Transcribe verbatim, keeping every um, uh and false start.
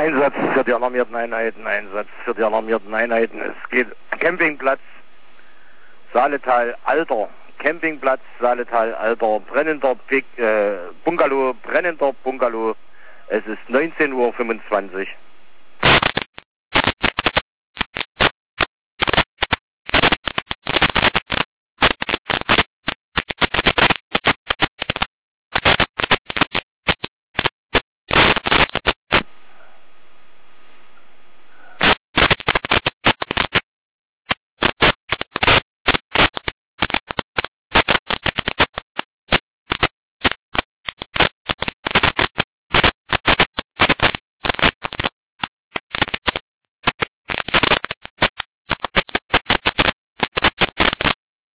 Einsatz für die alarmierten Einheiten, Einsatz für die alarmierten Einheiten. Es geht Campingplatz Saaletal Alter, Campingplatz Saaletal Alter, brennender Big, äh, Bungalow, brennender Bungalow. Es ist neunzehn Uhr fünfundzwanzig.